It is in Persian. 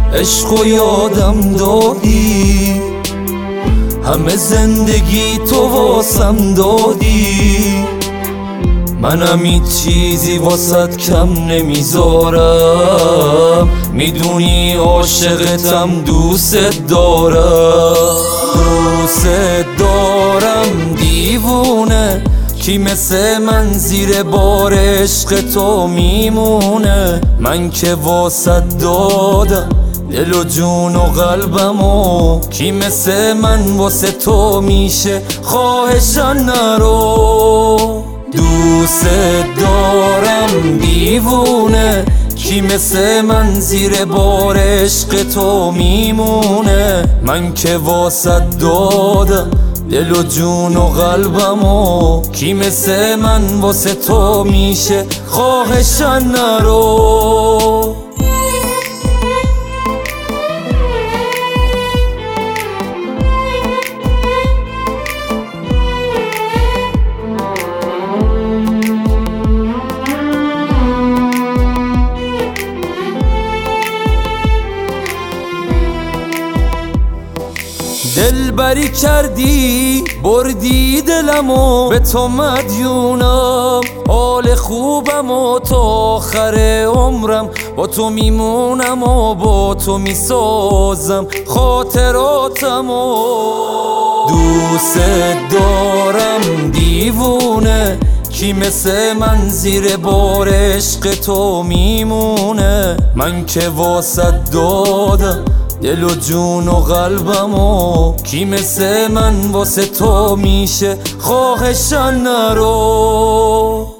عشق و یادم دادی، همه زندگی تو واسم دادی. منم هیچ چیزی واسط کم نمیذارم، میدونی عاشقتم، دوست دارم دیوونه. کی مثل من زیر بار عشق تو میمونه؟ من که واسط دادم دل و جون و قلبمو، کی مثل من واسه تو میشه؟ خواهشان نرو. دوست دارم دیوونه، کی مثل من زیر بار عشق تو میمونه؟ من که واسط دادم دل و جون و قلبمو، کی مثل من واسه تو میشه؟ خواهشان نرو. دلبری کردی بردی دلمو، به تو مدیونم، حال خوبم و تا آخر عمرم با تو میمونم و با تو میسازم خاطراتمو. دوست دارم دیوونه، کی مثل من زیر بار عشق تو میمونه؟ من که واسط دادم دل و جون و قلبمو، کی مثل من واسه تو میشه؟ خواهشان نرو.